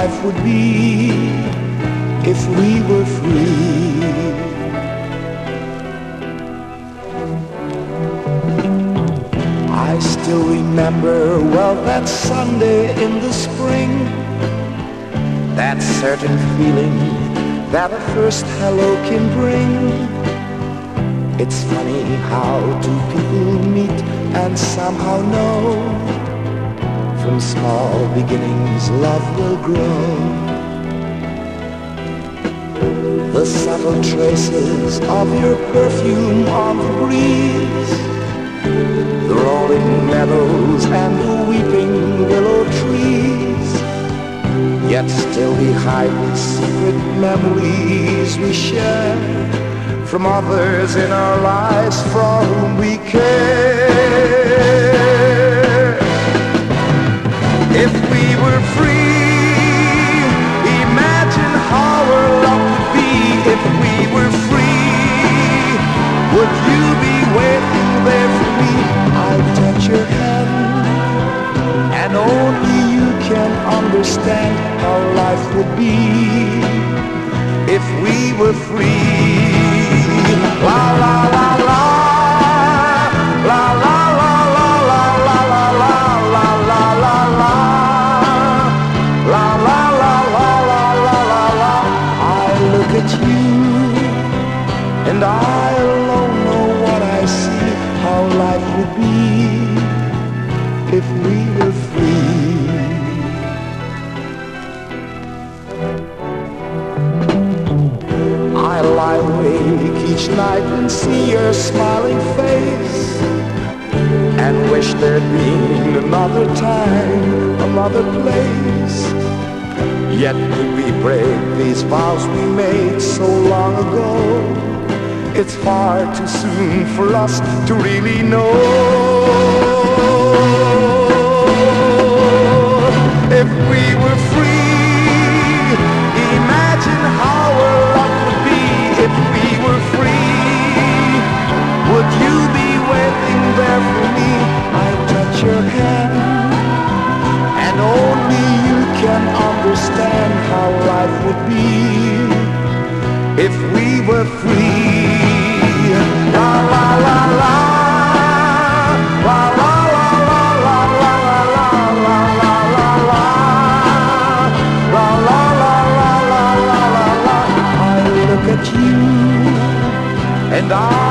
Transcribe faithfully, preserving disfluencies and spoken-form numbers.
life would be if we were free. I still remember well that Sunday in the spring, that certain feeling that a first hello can bring. It's funny how two people meet and somehow know from small beginnings love will grow. The subtle traces of your perfume on the breeze, the rolling meadows and the weeping willow trees, yet still we hide the secret memories we share from others in our lives for whom we care. If we were free, imagine how our love would be. If we were free, would you be waiting there for me? I'd touch your hand, and only you can understand how life would be if we were free. La la la la, la la la la la la la la la la la la, la la la la la la la la. I look at you, and I alone know what I see, how life would be if we were free. I lie awake each night and see your smiling face, and wish there'd been another time, another place. Yet could we break these vows we made so long ago? It's far too soon for us to really know. If we were free, imagine how our love would be. If we were free, would you be waiting there for me? I'd touch your hand, and only you can understand how life would be if we were free. La la la la, la la la la la la la la la la la, la la la la la la la la. I look at you, and I